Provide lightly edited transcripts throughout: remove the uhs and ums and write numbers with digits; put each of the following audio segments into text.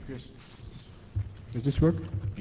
Chris, does this work? Yeah.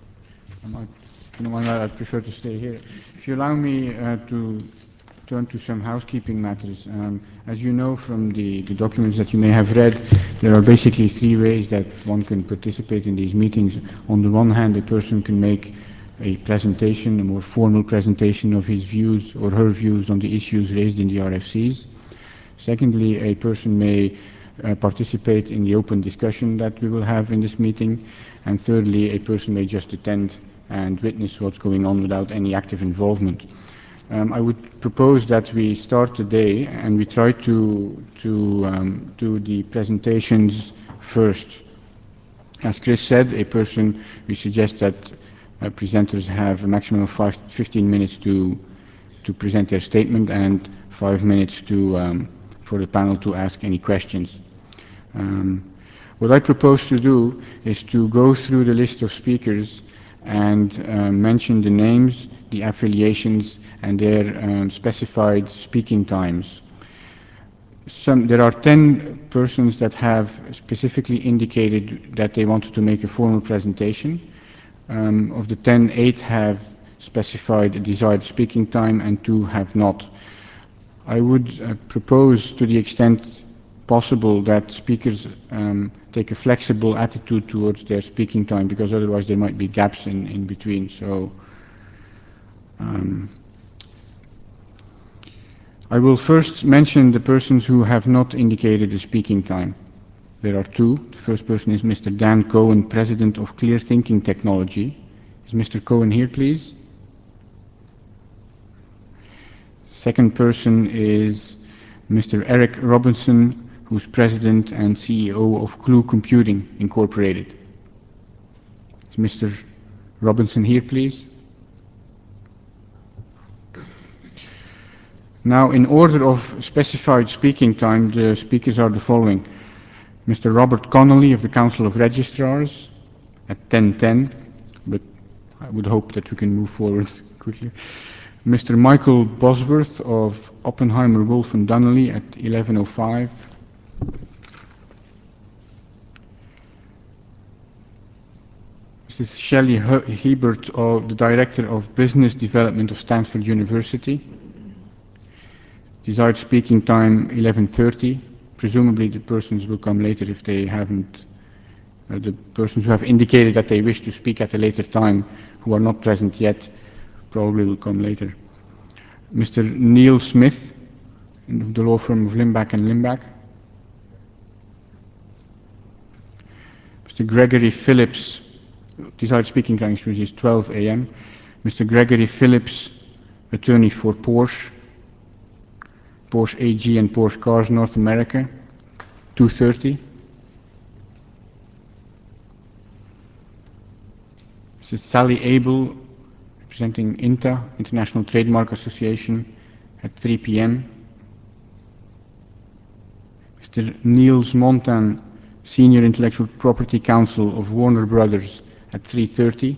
I prefer to stay here. If you allow me to turn to some housekeeping matters. As you know from the documents that you may have read, there are basically three ways that one can participate in these meetings. On the one hand, a person can make a presentation, a more formal presentation of his views or her views on the issues raised in the RFCs. Secondly, a person may participate in the open discussion that we will have in this meeting. And thirdly, a person may just attend and witness what's going on without any active involvement. I would propose that we start today and we try to do the presentations first. As Chris said, we suggest that presenters have a maximum of 15 minutes to present their statement and 5 minutes for the panel to ask any questions. What I propose to do is to go through the list of speakers and mention the names, the affiliations, and their specified speaking times. There are 10 persons that have specifically indicated that they wanted to make a formal presentation. Of the 10, 8 have specified a desired speaking time and 2 have not. I would propose, to the extent possible, that speakers take a flexible attitude towards their speaking time, because otherwise there might be gaps in between. So I will first mention the persons who have not indicated a speaking time. There are 2. The first person is Mr. Dan Cohen, President of Clear Thinking Technology. Is Mr. Cohen here, please? Second person is Mr. Eric Robinson, who's President and CEO of Clue Computing Incorporated. Is Mr. Robinson here, please? Now, in order of specified speaking time, the speakers are the following. Mr. Robert Connolly of the Council of Registrars at 10:10, but I would hope that we can move forward quickly. Mr. Michael Bosworth of Oppenheimer, Wolf and Donnelly at 11:05. Mrs. Shelley Hebert, the Director of Business Development of Stanford University. Desired speaking time 11:30. Presumably the persons will come later if they haven't, the persons who have indicated that they wish to speak at a later time, who are not present yet, probably will come later. Mr. Neil Smith, of the law firm of Limbach and Limbach. Mr. Gregory Phillips, desired speaking time is 12 a.m. Mr. Gregory Phillips, attorney for Porsche AG and Porsche Cars North America, 2:30. Mrs. Sally Abel, representing INTA, International Trademark Association, at 3 p.m. Mr. Niels Montan, Senior Intellectual Property Counsel of Warner Brothers, at 3:30.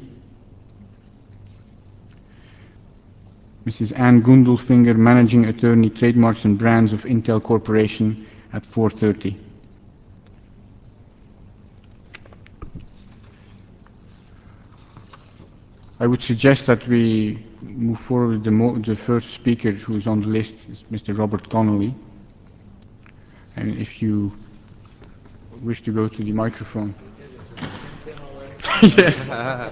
Mrs. Anne Gundelfinger, Managing Attorney, Trademarks and Brands of Intel Corporation, at 4:30. I would suggest that we move forward. The first speaker who is on the list is Mr. Robert Connolly. And if you wish to go to the microphone. Yes.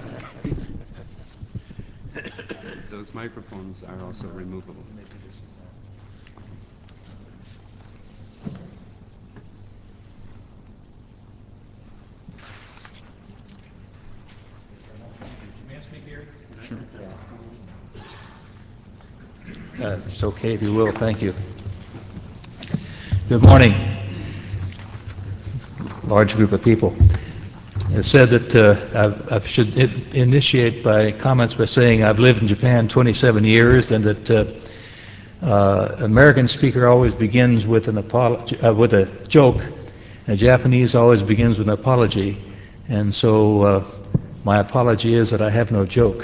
Those microphones are also removable. May I speak here? Sure. If it's okay, if you will, thank you. Good morning. Large group of people. It said that I should initiate by comments by saying I've lived in Japan 27 years, and that American speaker always begins with an apology, with a joke, and Japanese always begins with an apology, and so my apology is that I have no joke.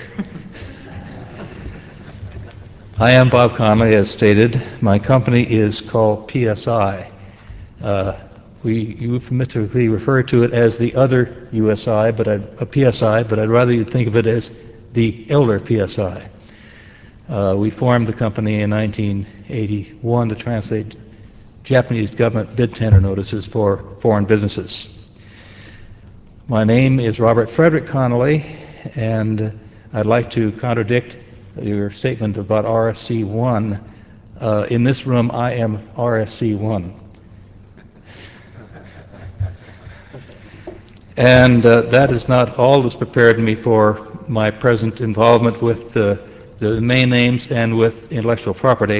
I am Bob Connolly, as stated. My company is called PSI. we euphemistically refer to it as the other USI, but a PSI, but I'd rather you think of it as the elder PSI. We formed the company in 1981 to translate Japanese government bid tender notices for foreign businesses. My name is Robert Frederick Connolly, and I'd like to contradict your statement about RSC 1. In this room, I am RSC 1. And that is not all that's prepared me for my present involvement with the domain names and with intellectual property.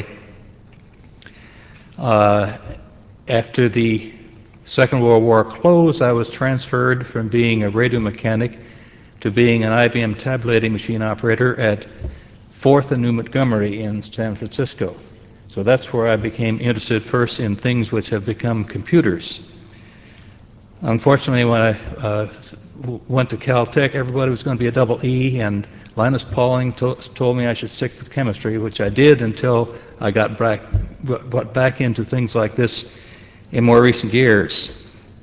After the Second World War closed, I was transferred from being a radio mechanic to being an IBM tabulating machine operator at 4th and New Montgomery in San Francisco. So that's where I became interested first in things which have become computers. Unfortunately, when I went to Caltech, everybody was going to be a double E, and Linus Pauling told me I should stick with chemistry, which I did until I got back into things like this in more recent years.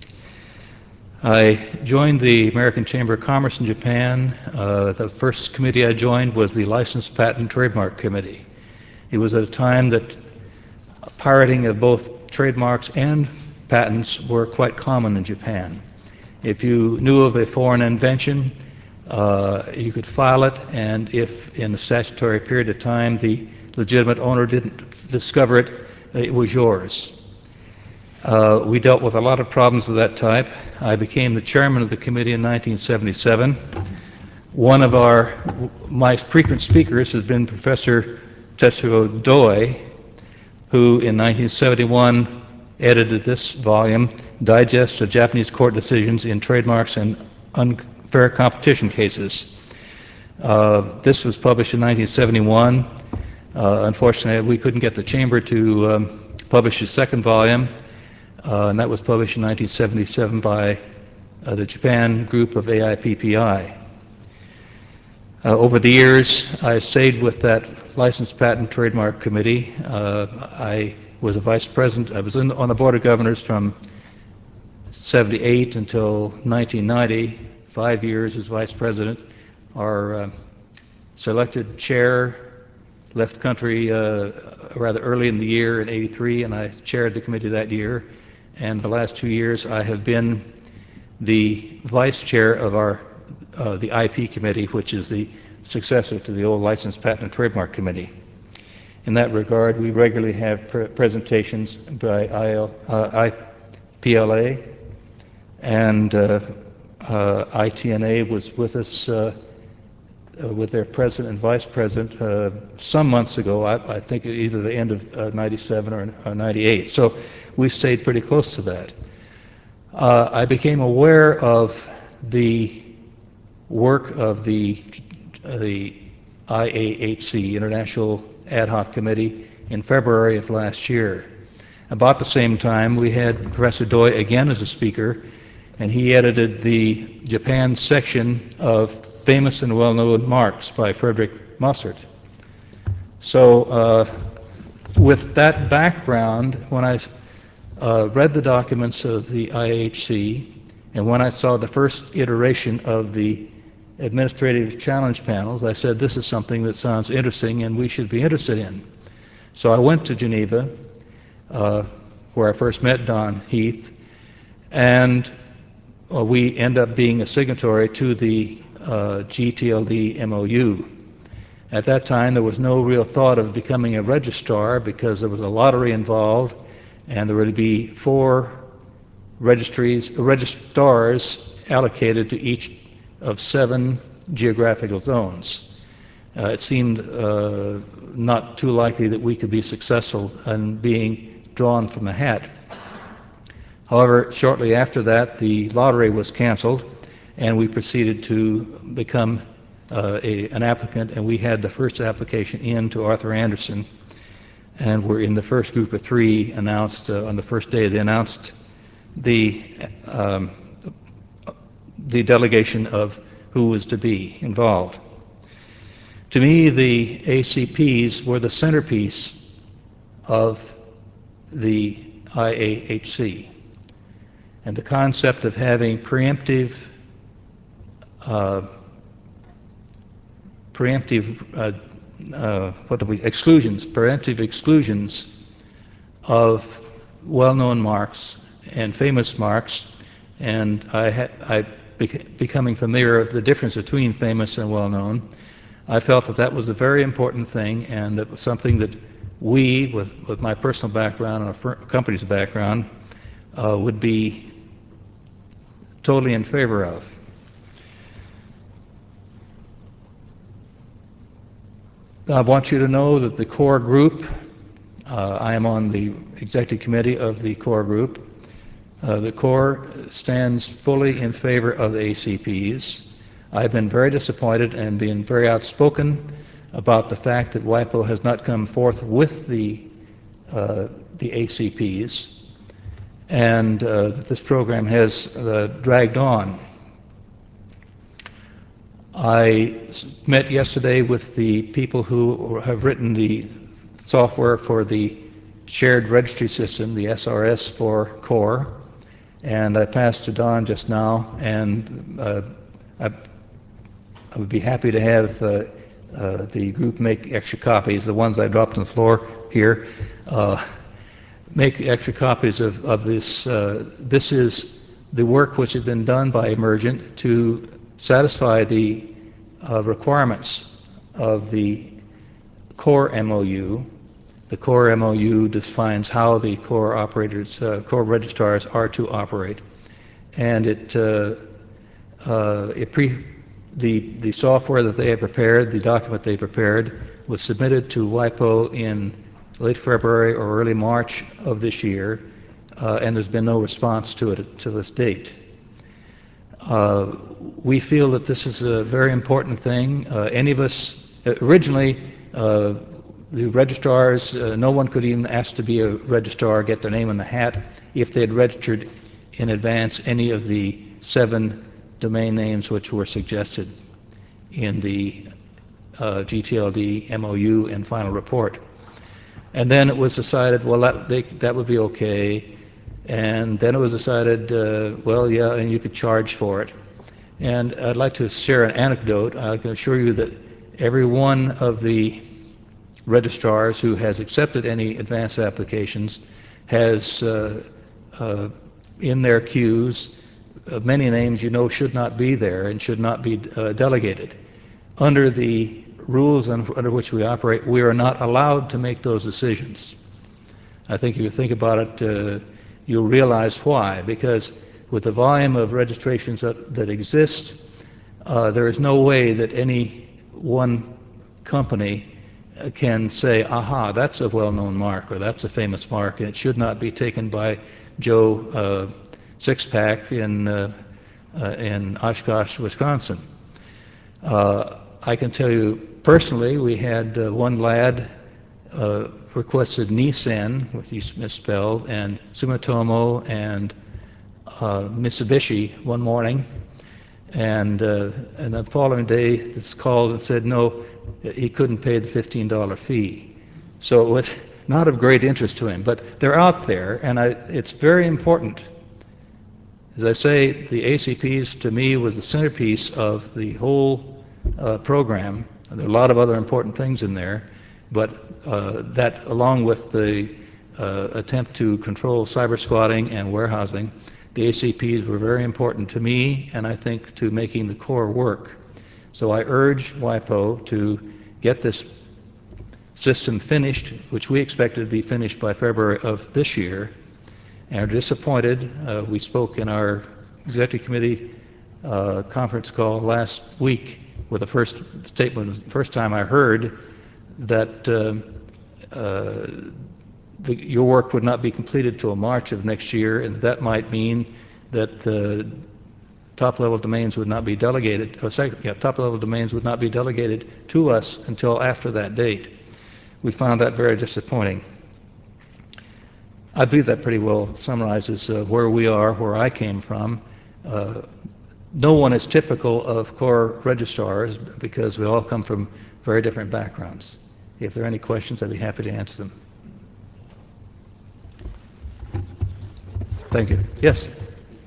I joined the American Chamber of Commerce in Japan. The first committee I joined was the License, Patent, Trademark Committee. It was at a time that pirating of both trademarks and patents were quite common in Japan. If you knew of a foreign invention, you could file it, and if in a statutory period of time the legitimate owner didn't discover it, it was yours. We dealt with a lot of problems of that type. I became the chairman of the committee in 1977. One of my frequent speakers has been Professor Tetsuo Doi, who in 1971 edited this volume, Digest of Japanese Court Decisions in Trademarks and Unfair Competition Cases. This was published in 1971. Unfortunately, we couldn't get the Chamber to publish a second volume, and that was published in 1977 by the Japan group of AIPPI. Over the years, I stayed with that License, Patent, Trademark Committee. I was a vice president. I was on the Board of Governors from 78 until 1990, 5 years as vice president. Our selected chair left the country rather early in the year in 83, and I chaired the committee that year. And the last 2 years, I have been the vice chair of the IP committee, which is the successor to the old License, Patent, and Trademark Committee. In that regard, we regularly have presentations by IPLA, and ITNA was with us with their president and vice president some months ago, I think either the end of 97 or 98. So we stayed pretty close to that. I became aware of the work of the IAHC, International Ad Hoc Committee, in February of last year. About the same time, we had Professor Doi again as a speaker, and he edited the Japan section of Famous and Well-Known Marks by Frederick Mossert. So with that background, when I read the documents of the IAHC, and when I saw the first iteration of the administrative challenge panels, I said, this is something that sounds interesting and we should be interested in. So I went to Geneva, where I first met Don Heath, and we end up being a signatory to the GTLD MOU. At that time, there was no real thought of becoming a registrar because there was a lottery involved, and there would be 4 registrars allocated to each of 7 geographical zones. It seemed not too likely that we could be successful in being drawn from the hat. However, shortly after that, the lottery was canceled, and we proceeded to become an applicant, and we had the first application in to Arthur Andersen, and we're in the first group of 3 announced on the first day. They announced the delegation of who was to be involved. To me, the ACPs were the centerpiece of the IAHC. And the concept of having preemptive preemptive exclusions of well-known marks and famous marks, and becoming familiar with the difference between famous and well-known, I felt that that was a very important thing, and that was something that we, with my personal background and our company's background, would be totally in favor of. I want you to know that the core group, I am on the executive committee of the core group. The core stands fully in favor of the ACPs. I've been very disappointed and been very outspoken about the fact that WIPO has not come forth with the ACPs, and that this program has dragged on. I met yesterday with the people who have written the software for the shared registry system, the SRS for CORE, and I passed to Don just now, and I would be happy to have the group make extra copies, the ones I dropped on the floor here, make extra copies of this. This is the work which has been done by Emergent to satisfy the requirements of the core MOU. The core MOU defines how the core operators, core registrars are to operate, and the software that they have prepared, the document they prepared, was submitted to WIPO in late February or early March of this year, and there's been no response to it to this date. We feel that this is a very important thing. Any of us, originally, the registrars, no one could even ask to be a registrar, get their name in the hat, if they had registered in advance any of the 7 domain names which were suggested in the GTLD MOU and final report. And then it was decided, well, that would be okay. And then it was decided, well, yeah, and you could charge for it. And I'd like to share an anecdote. I can assure you that every one of the registrars who has accepted any advanced applications has in their queues many names you know should not be there and should not be delegated. Under the rules under which we operate, we are not allowed to make those decisions. I think if you think about it, you'll realize why. Because with the volume of registrations that exist, there is no way that any one company can say, aha, that's a well-known mark, or that's a famous mark, and it should not be taken by Joe Sixpack in Oshkosh, Wisconsin. I can tell you personally, we had one lad requested Nissan, which is misspelled, and Sumitomo and Mitsubishi one morning, and the following day this called and said no, he couldn't pay the $15 fee. So it was not of great interest to him, but they're out there, and it's very important. As I say, the ACPs to me was the centerpiece of the whole program. And there are a lot of other important things in there, but that, along with the attempt to control cyber squatting and warehousing, the ACPs were very important to me, and I think to making the core work. So I urge WIPO to get this system finished, which we expected to be finished by February of this year, and are disappointed. We spoke in our executive committee conference call last week with the first statement, the first time I heard that your work would not be completed till March of next year, and that might mean that top-level domains would not be delegated, top-level domains would not be delegated to us until after that date. We found that very disappointing. I believe that pretty well summarizes where we are, where I came from. No one is typical of core registrars because we all come from very different backgrounds. If there are any questions, I'd be happy to answer them. Thank you. Yes?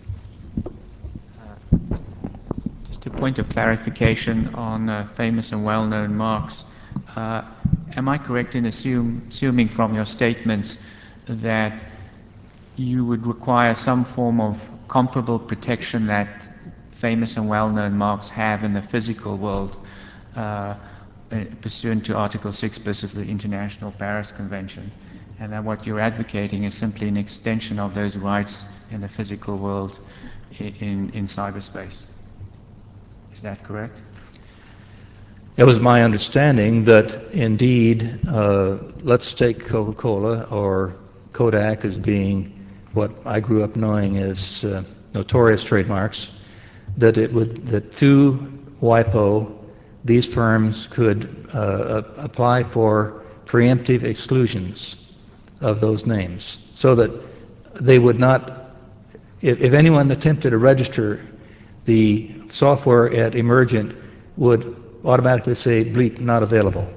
point of clarification on famous and well-known marks. Am I correct in assuming from your statements that you would require some form of comparable protection that famous and well-known marks have in the physical world, pursuant to Article 6 of the International Paris Convention, and that what you're advocating is simply an extension of those rights in the physical world in cyberspace? Is that correct? It was my understanding that indeed, let's take Coca-Cola or Kodak as being what I grew up knowing as notorious trademarks, that through WIPO, these firms could apply for preemptive exclusions of those names, so that they would not, if anyone attempted to register, the software at Emergent would automatically say, bleep, not available.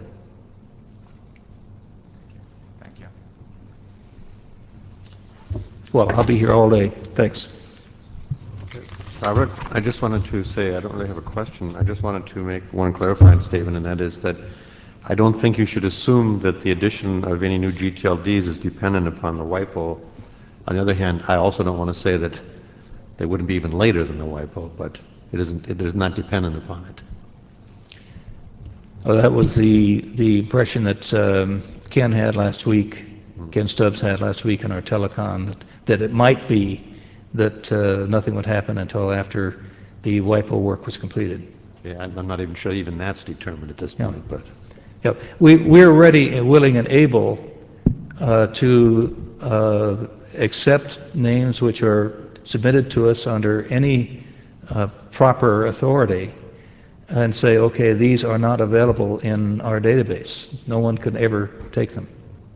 Thank you. Well, I'll be here all day. Thanks. Robert, I just wanted to say, I don't really have a question. I just wanted to make one clarifying statement, and that is that I don't think you should assume that the addition of any new GTLDs is dependent upon the WIPO. On the other hand, I also don't want to say that they wouldn't be even later than the WIPO, but it is not dependent upon it. Oh, that was the impression that Ken had last week, Ken Stubbs had last week in our telecon, that it might be that nothing would happen until after the WIPO work was completed. Yeah, I'm not even sure even that's determined at this point, but... Yeah, we're ready and willing and able to accept names which are submitted to us under any proper authority and say, okay, these are not available in our database. No one can ever take them.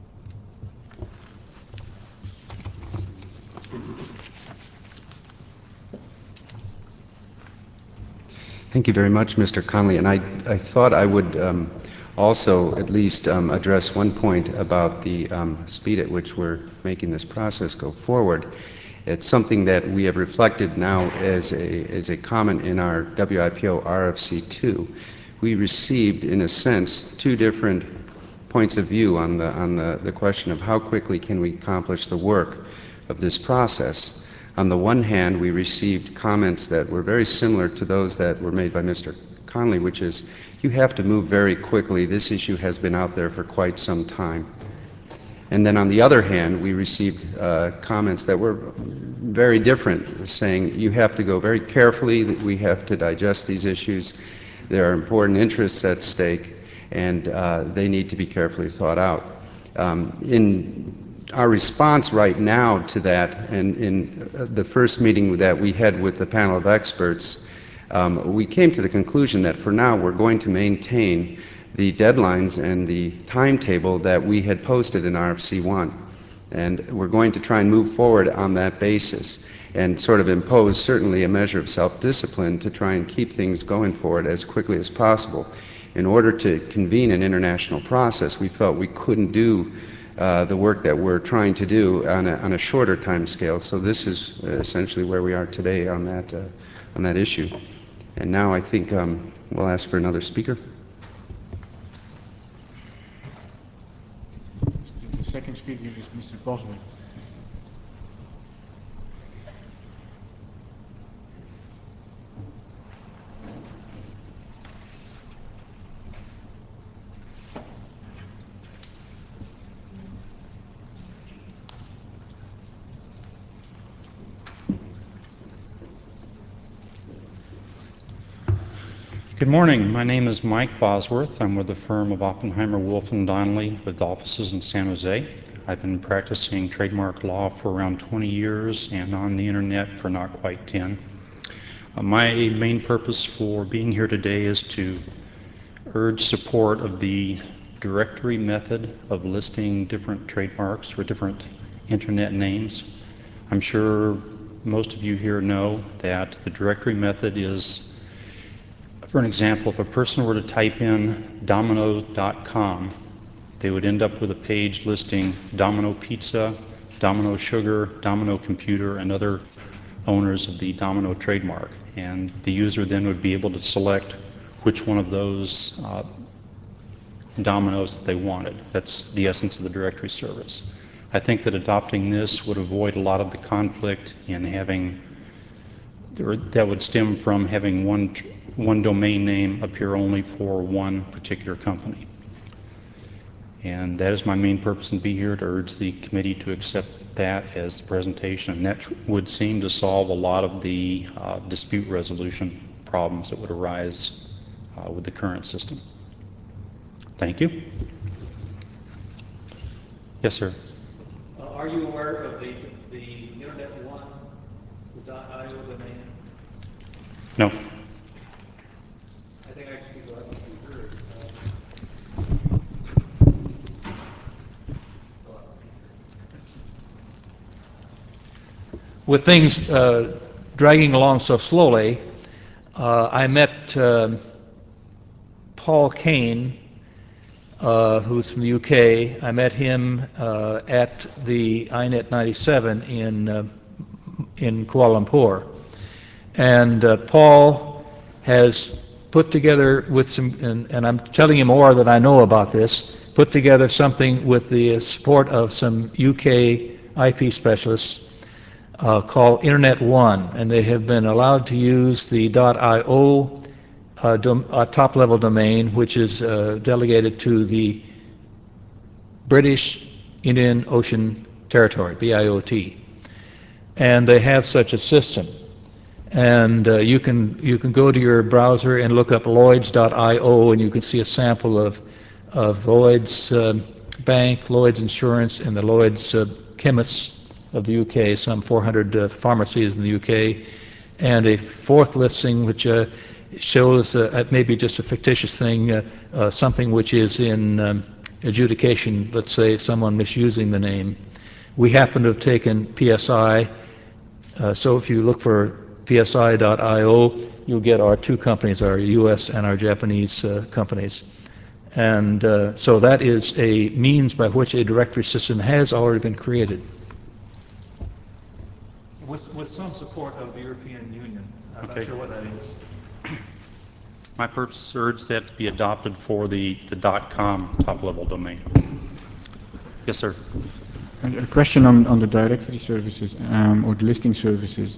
Thank you very much, Mr. Connolly. And I thought I would also at least address one point about the speed at which we're making this process go forward. It's something that we have reflected now as a comment in our WIPO RFC2. We received, in a sense, two different points of view on the question of how quickly can we accomplish the work of this process. On the one hand, we received comments that were very similar to those that were made by Mr. Connolly, which is, you have to move very quickly. This issue has been out there for quite some time. And then on the other hand, we received comments that were very different, saying you have to go very carefully, that we have to digest these issues. There are important interests at stake, and they need to be carefully thought out. In our response right now to that, and in the first meeting that we had with the panel of experts, we came to the conclusion that for now we're going to maintain the deadlines and the timetable that we had posted in RFC1. And we're going to try and move forward on that basis and sort of impose certainly a measure of self-discipline to try and keep things going forward as quickly as possible. In order to convene an international process, we felt we couldn't do the work that we're trying to do on a shorter time scale. So this is essentially where we are today on that issue. And now I think we'll ask for another speaker. The second speaker is Mr. Bosworth. Good morning. My name is Mike Bosworth. I'm with the firm of Oppenheimer, Wolf & Donnelly with offices in San Jose. I've been practicing trademark law for around 20 years and on the internet for not quite 10. My main purpose for being here today is to urge support of the directory method of listing different trademarks or different internet names. I'm sure most of you here know that the directory method is, for an example, if a person were to type in Domino's.com, they would end up with a page listing Domino Pizza, Domino Sugar, Domino Computer, and other owners of the Domino trademark, and the user then would be able to select which one of those dominoes that they wanted. That's the essence of the directory service. I think that adopting this would avoid a lot of the conflict in having, or that would stem from having one domain name appear only for one particular company. And that is my main purpose in being here, to urge the committee to accept that as the presentation. And that would seem to solve a lot of the dispute resolution problems that would arise with the current system. Thank you. Yes, sir. Are you aware of the Internet One, the .io domain? No. I think I should go up to heard. With things dragging along so slowly, I met Paul Kane, who's from the UK. I met him at the INET 97 in Kuala Lumpur. And Paul has put together with some, and I'm telling you more that I know about this, put together something with the support of some UK IP specialists called Internet One, and they have been allowed to use the .io top-level domain, which is delegated to the British Indian Ocean Territory, BIOT. And they have such a system. And you can go to your browser and look up Lloyds.io, and you can see a sample of Lloyds Bank, Lloyds Insurance, and the Lloyds Chemists of the UK, some 400 pharmacies in the UK, and a fourth listing which shows maybe just a fictitious thing, something which is in adjudication, let's say someone misusing the name. We happen to have taken PSI, so if you look for psi.io, you'll get our two companies, our US and our Japanese companies. And so that is a means by which a directory system has already been created. With some support of the European Union. I'm not sure what that is. My purpose is urge that to be adopted for the .com top-level domain. Yes, sir. A question on the directory services or the listing services.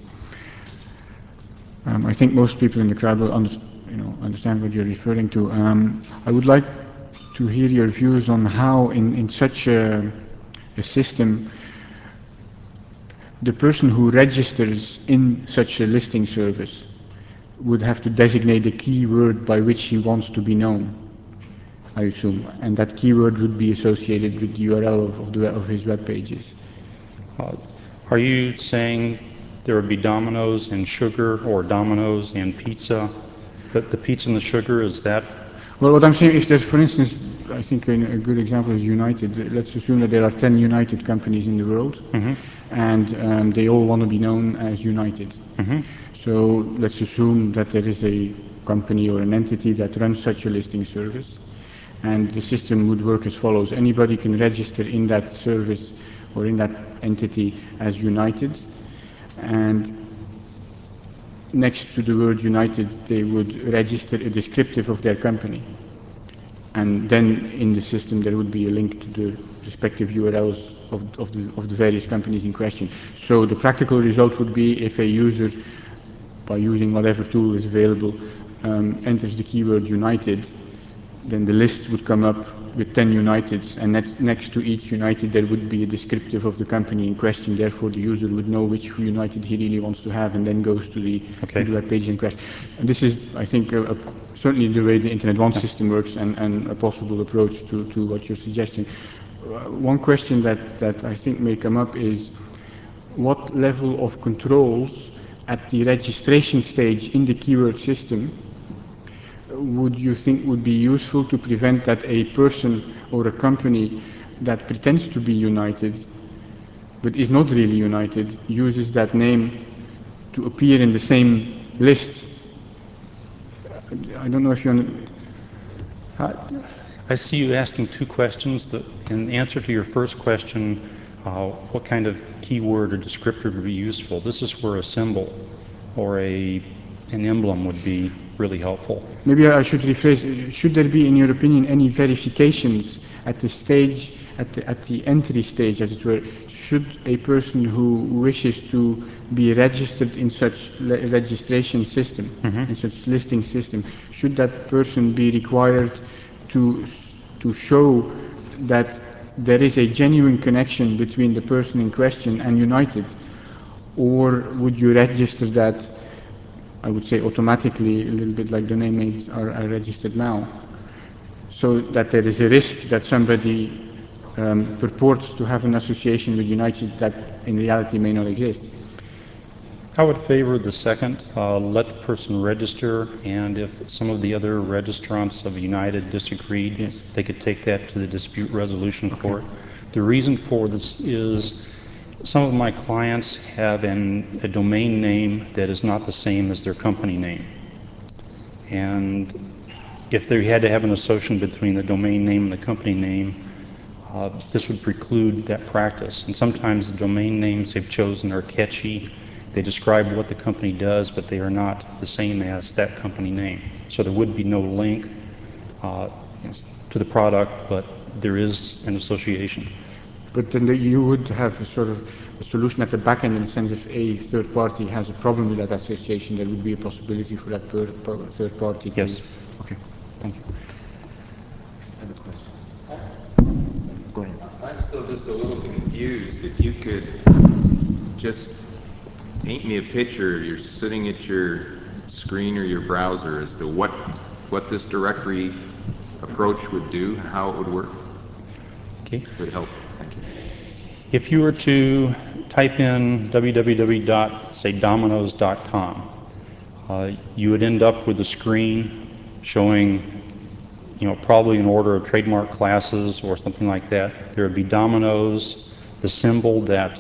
I think most people in the crowd will understand what you're referring to. I would like to hear your views on how, in such a system, the person who registers in such a listing service would have to designate a keyword by which he wants to be known, I assume, and that keyword would be associated with the URL of his web pages. Are you saying there would be Domino's and sugar, or Domino's and pizza? That the pizza and the sugar, is that? Well, what I'm saying is that, for instance, I think a good example is United. Let's assume that there are 10 United companies in the world, and they all want to be known as United. So let's assume that there is a company or an entity that runs such a listing service, and the system would work as follows. Anybody can register in that service or in that entity as United, and next to the word United they would register a descriptive of their company, and then in the system there would be a link to the respective URLs of the various companies in question. So the practical result would be, if a user, by using whatever tool is available, enters the keyword United, then the list would come up with 10 Uniteds, and next to each United there would be a descriptive of the company in question. Therefore the user would know which United he really wants to have, and then goes to the web page in question. And this is, I think, certainly the way the Internet One system works, and a possible approach to what you're suggesting. One question that I think may come up is, what level of controls at the registration stage in the keyword system would you think would be useful to prevent that a person or a company that pretends to be United but is not really United uses that name to appear in the same list? I don't know if you I see you asking two questions. In answer to your first question, what kind of keyword or descriptor would be useful. This is where a symbol or an emblem would be really helpful. Maybe I should rephrase. Should there be, in your opinion, any verifications at the stage, at the entry stage, as it were? Should a person who wishes to be registered in such registration system, in such listing system, should that person be required to show that there is a genuine connection between the person in question and United, or would you register that, I would say automatically, a little bit like the names are registered now, so that there is a risk that somebody purports to have an association with United that in reality may not exist? I would favor the second. Let the person register, and if some of the other registrants of United disagreed, Yes. they could take that to the dispute resolution court. The reason for this is some of my clients have a domain name that is not the same as their company name. And if they had to have an association between the domain name and the company name, this would preclude that practice. And sometimes the domain names they've chosen are catchy. They describe what the company does, but they are not the same as that company name. So there would be no link to the product, but there is an association. But then you would have a sort of a solution at the back end, in the sense if a third party has a problem with that association, there would be a possibility for that third party to... Yes. Okay, thank you. I have a question. Go ahead. I'm still just a little confused. If you could just paint me a picture, you're sitting at your screen or your browser, as to what this directory approach would do and how it would work. Okay. Would help. Thank you. If you were to type in www.dominoes.com, you would end up with a screen showing, probably an order of trademark classes or something like that. There would be Domino's, the symbol that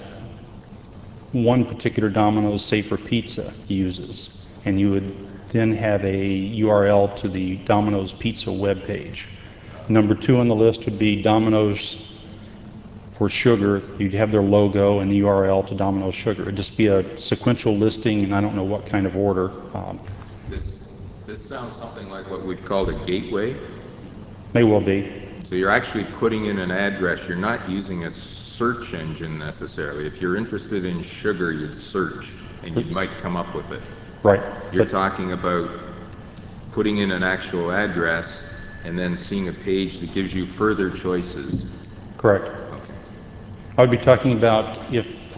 one particular Domino's, say for pizza, uses, and you would then have a URL to the Domino's Pizza webpage. Number 2 on the list would be Domino's for sugar. You'd have their logo and the URL to Domino's Sugar. It'd just be a sequential listing, and I don't know what kind of order. This sounds something like what we've called a gateway. May well be. So you're actually putting in an address. You're not using a search engine necessarily. If you're interested in sugar, you'd search, and you might come up with it. Right. You're talking about putting in an actual address and then seeing a page that gives you further choices. Correct. Okay. I would be talking about if...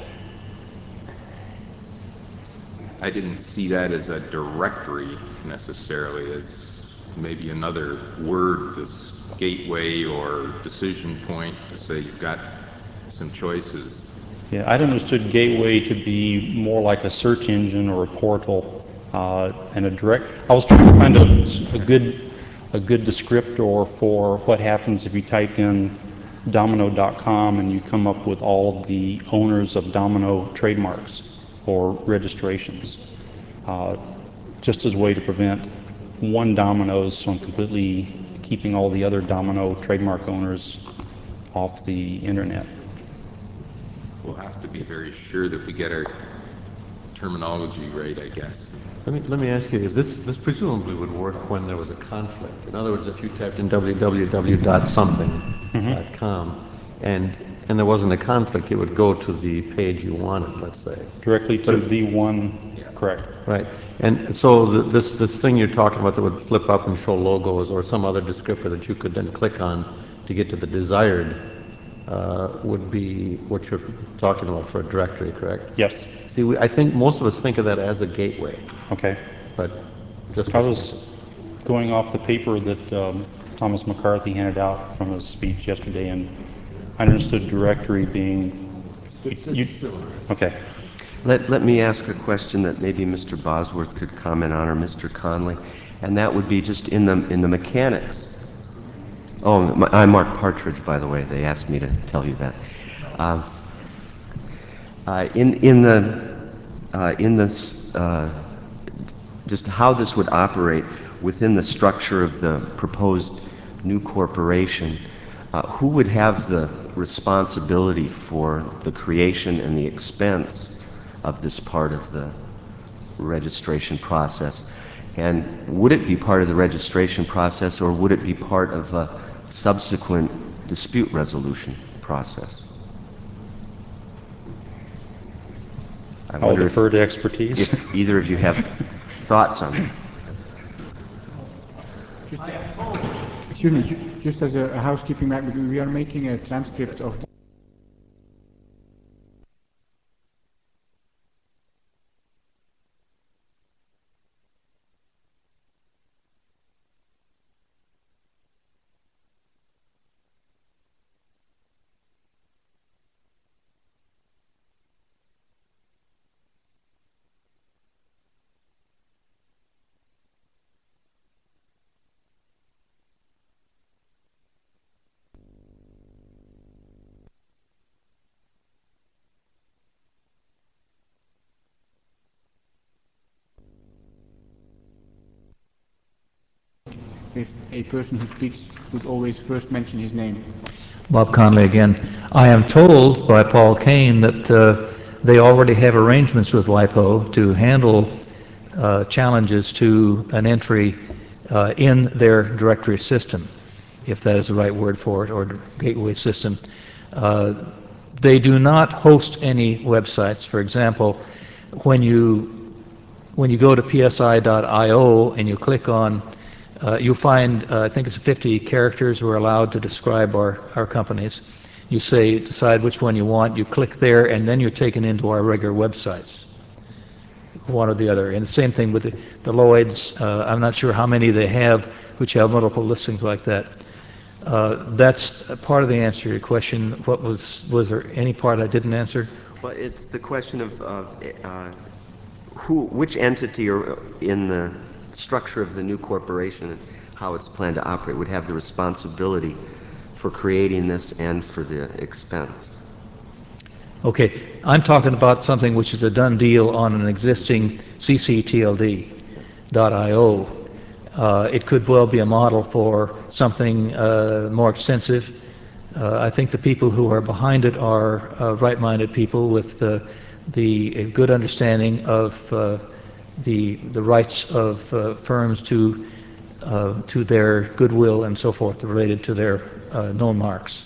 I didn't see that as a directory necessarily, as maybe another word, this gateway or decision point, to say you've got some choices. Yeah, I'd understood gateway to be more like a search engine or a portal, and a direct... I was trying to find a good descriptor for what happens if you type in domino.com and you come up with all of the owners of Domino trademarks or registrations, just as a way to prevent one Domino's from completely keeping all the other Domino trademark owners off the internet. We'll have to be very sure that we get our terminology right, I guess. Let me ask you, this presumably would work when there was a conflict. In other words, if you typed in www.something.com and there wasn't a conflict, it would go to the page you wanted, let's say. Directly to the one, correct. Right. And so this thing you're talking about that would flip up and show logos or some other descriptor that you could then click on to get to the desired would be what you're talking about for a directory, correct? Yes. See, I think most of us think of that as a gateway, Okay. but just... I was going off the paper that Thomas McCarthy handed out from his speech yesterday, and I understood directory being... Okay. Let me ask a question that maybe Mr. Bosworth could comment on, or Mr. Conley, and that would be just in the mechanics. Oh, I'm Mark Partridge, by the way. They asked me to tell you that. Just how this would operate within the structure of the proposed new corporation. who would have the responsibility for the creation and the expense of this part of the registration process? And would it be part of the registration process, or would it be part of a subsequent dispute resolution process? I'll defer to expertise. If either of you have thoughts on that. Excuse me, just as a housekeeping matter, we are making a transcript of if a person who speaks would always first mention his name. Bob Conley again. I am told by Paul Kane that they already have arrangements with LiPo to handle challenges to an entry in their directory system, if that is the right word for it, or gateway system. They do not host any websites. For example, when you go to psi.io and you click on, you'll find, I think it's 50 characters we're allowed to describe our companies. You say, decide which one you want, you click there, and then you're taken into our regular websites, one or the other. And the same thing with the Lloyds. I'm not sure how many they have, which have multiple listings like that. That's part of the answer to your question. What was there any part I didn't answer? Well, it's the question of which entity or in the structure of the new corporation and how it's planned to operate would have the responsibility for creating this and for the expense. Okay, I'm talking about something which is a done deal on an existing ccTLD.io. It could well be a model for something more extensive. I think the people who are behind it are right-minded people with a good understanding of the rights of firms to their goodwill and so forth related to their known marks.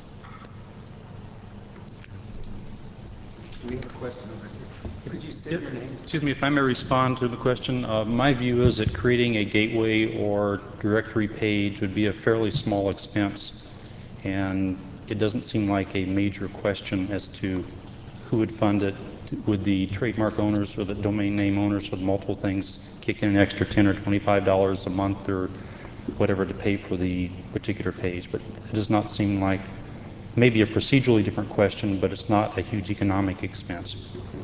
We have a question over here. Could you state your name? Excuse me, if I may respond to the question. My view is that creating a gateway or directory page would be a fairly small expense, and it doesn't seem like a major question as to who would fund it. Would the trademark owners or the domain name owners with multiple things kick in an extra $10 or $25 a month or whatever to pay for the particular page? But it does not seem like, maybe a procedurally different question, but it's not a huge economic expense.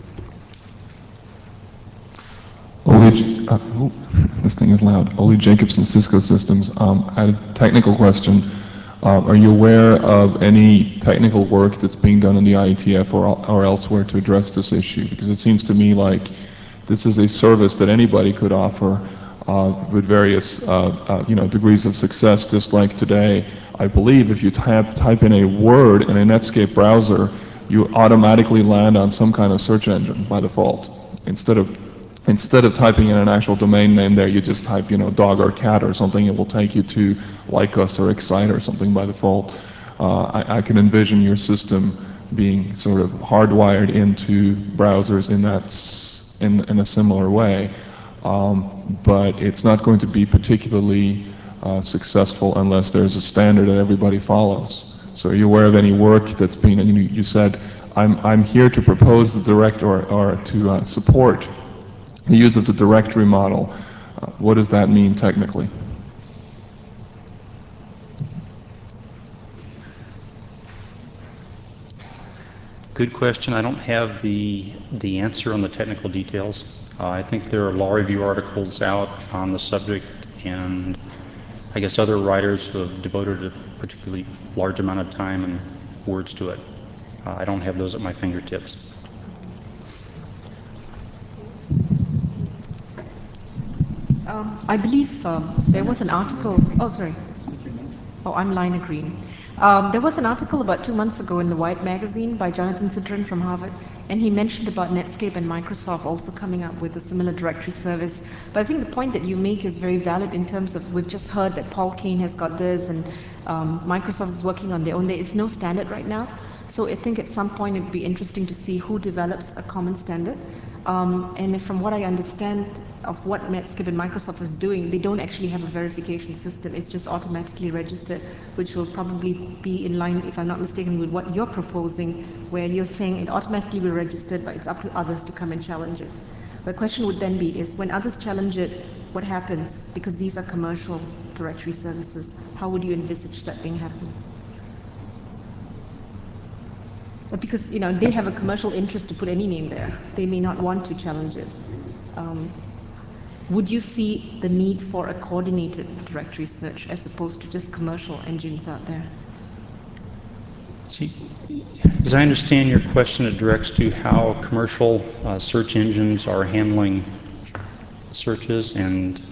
This thing is loud. Ole Jacobson, Cisco Systems. I had a technical question. Are you aware of any technical work that's being done in the IETF or elsewhere to address this issue? Because it seems to me like this is a service that anybody could offer with various degrees of success, just like today. I believe if you type in a word in a Netscape browser, you automatically land on some kind of search engine by default. Instead of typing in an actual domain name there, you just type, dog or cat or something. It will take you to Like Us or Excite or something by default. I can envision your system being sort of hardwired into browsers in a similar way, but it's not going to be particularly successful unless there's a standard that everybody follows. So are you aware of any work that's being? You said I'm here to propose the direct or to support the use of the directory model. What does that mean technically? Good question. I don't have the answer on the technical details. I think there are law review articles out on the subject, and I guess other writers who have devoted a particularly large amount of time and words to it. I don't have those at my fingertips. I believe there was an article. Oh, sorry. Oh, I'm Lina Green. There was an article about 2 months ago in the Wired magazine by Jonathan Citron from Harvard, and he mentioned about Netscape and Microsoft also coming up with a similar directory service. But I think the point that you make is very valid in terms of, we've just heard that Paul Kane has got this, and Microsoft is working on their own. There is no standard right now. So I think at some point it'd be interesting to see who develops a common standard. And from what I understand of what Netscape and Microsoft is doing, they don't actually have a verification system. It's just automatically registered, which will probably be in line, if I'm not mistaken, with what you're proposing, where you're saying it automatically will be registered, but it's up to others to come and challenge it. The question would then be is, when others challenge it, what happens? Because these are commercial directory services. How would you envisage that being happening? Because they have a commercial interest to put any name there. They may not want to challenge it. Would you see the need for a coordinated directory search as opposed to just commercial engines out there? See, as I understand your question, it directs to how commercial search engines are handling searches, and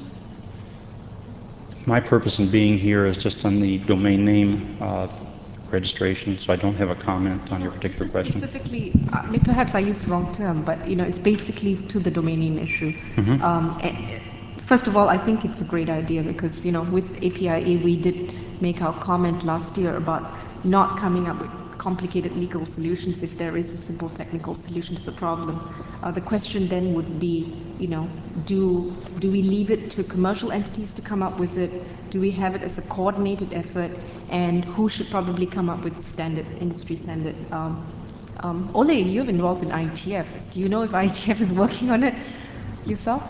my purpose in being here is just on the domain name registration, so I don't have a comment on your particular question. Specifically, perhaps I used the wrong term, but it's basically to the domain name issue. First of all, I think it's a great idea because with APIA we did make our comment last year about not coming up with complicated legal solutions if there is a simple technical solution to the problem. The question then would be, do we leave it to commercial entities to come up with it? Do we have it as a coordinated effort? And who should probably come up with standard, industry standard? Ole, you're involved in IETF. Do you know if IETF is working on it yourself?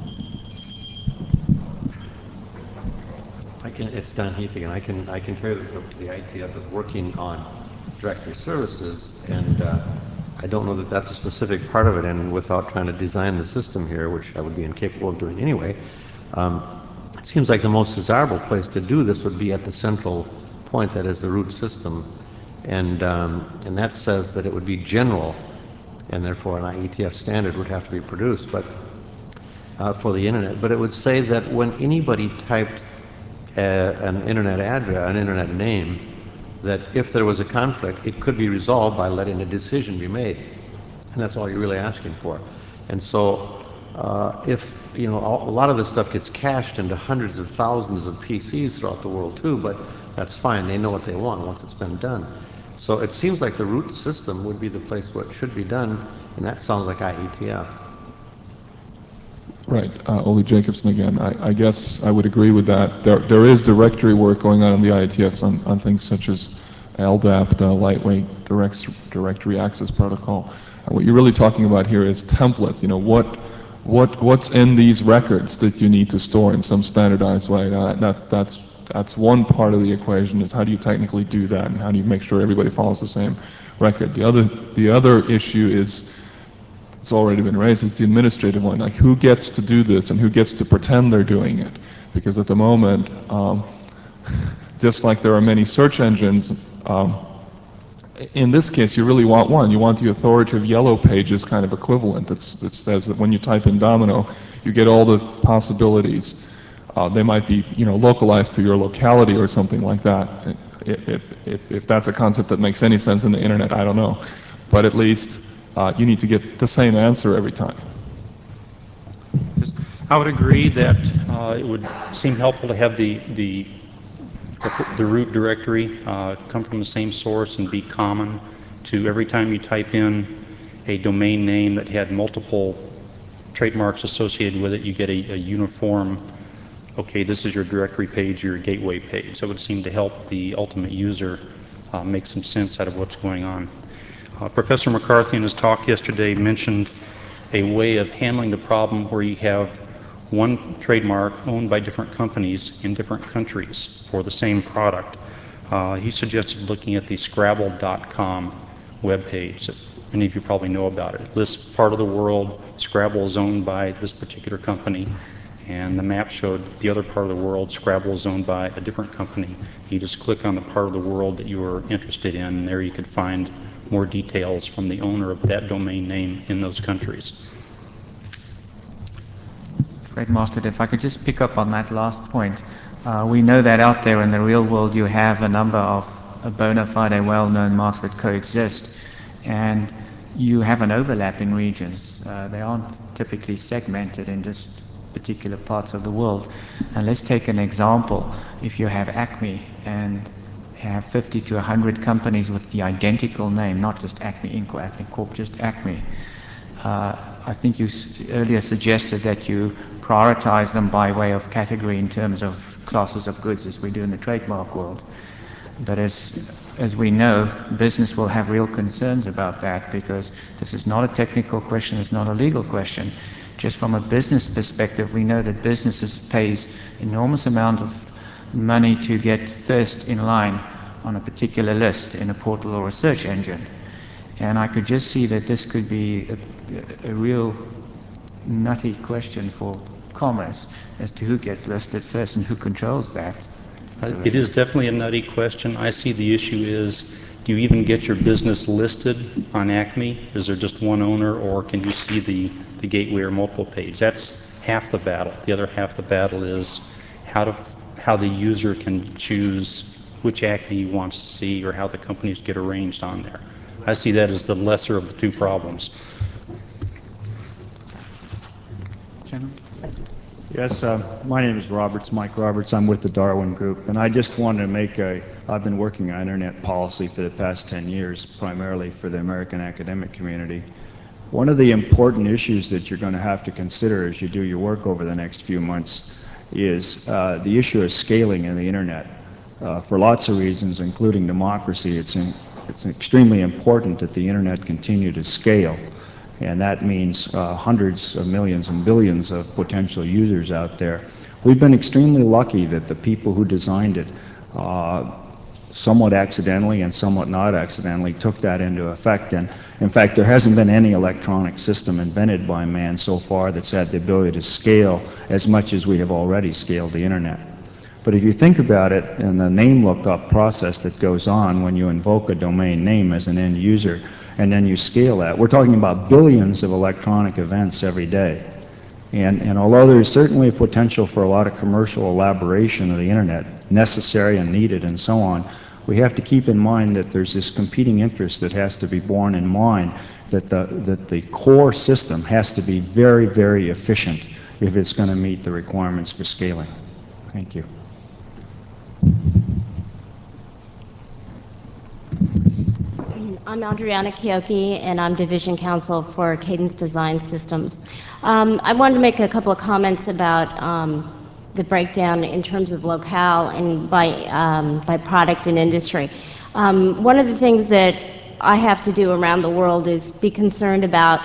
It's Don Heath again. I can tell you that the IETF is working on directory services, and I don't know that that's a specific part of it, and without trying to design the system here, which I would be incapable of doing anyway, it seems like the most desirable place to do this would be at the central point, that is the root system, and that says that it would be general, and therefore an IETF standard would have to be produced, but for the internet. But it would say that when anybody typed an internet address, an internet name, that if there was a conflict, it could be resolved by letting a decision be made, and that's all you're really asking for. And so, if a lot of this stuff gets cached into hundreds of thousands of PCs throughout the world too, but that's fine. They know what they want once it's been done. So it seems like the root system would be the place where it should be done, and that sounds like IETF. Right, Ole Jacobson again. I guess I would agree with that. There is directory work going on in the IETFs on things such as LDAP, the Lightweight Directory Access Protocol. What you're really talking about here is templates. What's in these records that you need to store in some standardized way. That's one part of the equation, is how do you technically do that, and how do you make sure everybody follows the same record. The other issue is, it's already been raised, it's the administrative one. Like, who gets to do this and who gets to pretend they're doing it? Because at the moment, just like there are many search engines, in this case you really want one. You want the authoritative Yellow Pages kind of equivalent that says that when you type in Domino, you get all the possibilities. They might be localized to your locality or something like that. If that's a concept that makes any sense in the internet, I don't know. But at least you need to get the same answer every time. I would agree that it would seem helpful to have the root directory come from the same source and be common to every time you type in a domain name that had multiple trademarks associated with it, you get a uniform, okay, this is your directory page, your gateway page. So it would seem to help the ultimate user make some sense out of what's going on. Professor McCarthy in his talk yesterday mentioned a way of handling the problem where you have one trademark owned by different companies in different countries for the same product. He suggested looking at the Scrabble.com webpage that many of you probably know about. It lists part of the world. Scrabble is owned by this particular company, and the map showed the other part of the world. Scrabble is owned by a different company. You just click on the part of the world that you are interested in, and there you could find more details from the owner of that domain name in those countries. Fred Mostert, if I could just pick up on that last point. We know that out there in the real world you have a number of bona fide well-known marks that coexist, and you have an overlap in regions. They aren't typically segmented in just particular parts of the world. And let's take an example. If you have Acme and have 50 to 100 companies with the identical name, not just Acme Inc. or Acme Corp, just Acme. I think you earlier suggested that you prioritize them by way of category in terms of classes of goods, as we do in the trademark world. But as we know, business will have real concerns about that, because this is not a technical question, it's not a legal question. Just from a business perspective, we know that businesses pays enormous amount of money to get first in line on a particular list in a portal or a search engine. And I could just see that this could be a real nutty question for commerce as to who gets listed first and who controls that. It is definitely a nutty question. I see the issue is, do you even get your business listed on Acme? Is there just one owner, or can you see the gateway or multiple page? That's half the battle. The other half the battle is how the user can choose which Acme he wants to see, or how the companies get arranged on there. I see that as the lesser of the two problems. Gentlemen? Yes, my name is Roberts, Mike Roberts. I'm with the Darwin Group, and I just wanted to make I've been working on internet policy for the past 10 years, primarily for the American academic community. One of the important issues that you're going to have to consider as you do your work over the next few months is the issue of scaling in the internet. For lots of reasons, including democracy, it's extremely important that the internet continue to scale. And that means hundreds of millions and billions of potential users out there. We've been extremely lucky that the people who designed it, somewhat accidentally and somewhat not accidentally, took that into effect. And in fact, there hasn't been any electronic system invented by man so far that's had the ability to scale as much as we have already scaled the internet. But if you think about it, and the name lookup process that goes on when you invoke a domain name as an end user, and then you scale that, we're talking about billions of electronic events every day. And although there's certainly a potential for a lot of commercial elaboration of the internet, necessary and needed and so on, we have to keep in mind that there's this competing interest that has to be borne in mind, that the core system has to be very, very efficient if it's going to meet the requirements for scaling. Thank you. I'm Adriana Kioki, and I'm Division Counsel for Cadence Design Systems. I wanted to make a couple of comments about the breakdown in terms of locale and by product and industry. One of the things that I have to do around the world is be concerned about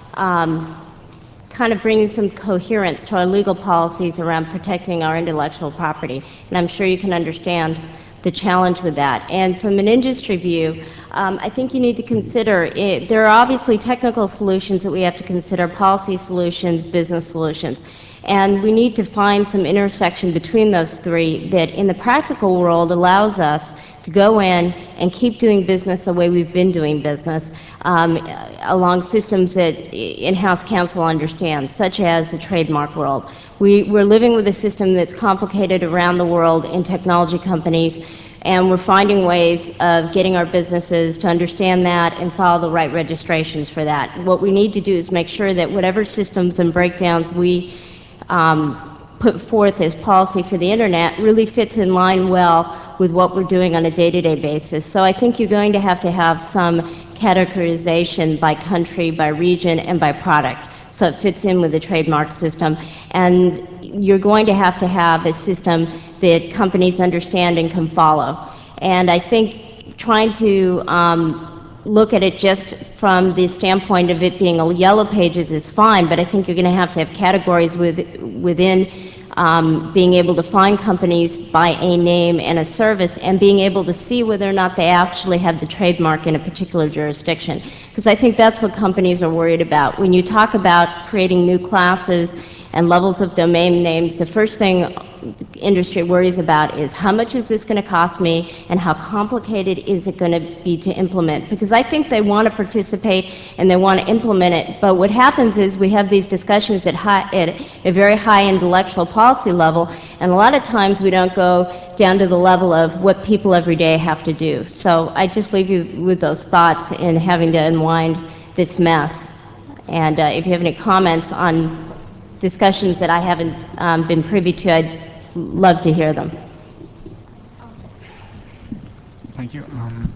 kind of bringing some coherence to our legal policies around protecting our intellectual property. And I'm sure you can understand the challenge with that. And from an industry view, I think you need to consider, there are obviously technical solutions that we have to consider, policy solutions, business solutions. And we need to find some intersection between those three that in the practical world allows us to go in and keep doing business the way we've been doing business along systems that in-house counsel understands, such as the trademark world. We're living with a system that's complicated around the world in technology companies, and we're finding ways of getting our businesses to understand that and follow the right registrations for that. What we need to do is make sure that whatever systems and breakdowns we put forth as policy for the internet really fits in line well with what we're doing on a day-to-day basis. So I think you're going to have some categorization by country, by region, and by product, so it fits in with the trademark system. And you're going to have a system that companies understand and can follow. And I think trying to look at it just from the standpoint of it being a yellow pages is fine, but I think you're going to have categories within being able to find companies by a name and a service, and being able to see whether or not they actually have the trademark in a particular jurisdiction. Because I think that's what companies are worried about. When you talk about creating new classes and levels of domain names, the first thing industry worries about is how much is this going to cost me and how complicated is it going to be to implement? Because I think they want to participate and they want to implement it, but what happens is we have these discussions at a very high intellectual policy level, and a lot of times we don't go down to the level of what people every day have to do. So I just leave you with those thoughts in having to unwind this mess. And if you have any comments on discussions that I haven't been privy to, I'd love to hear them. Thank you.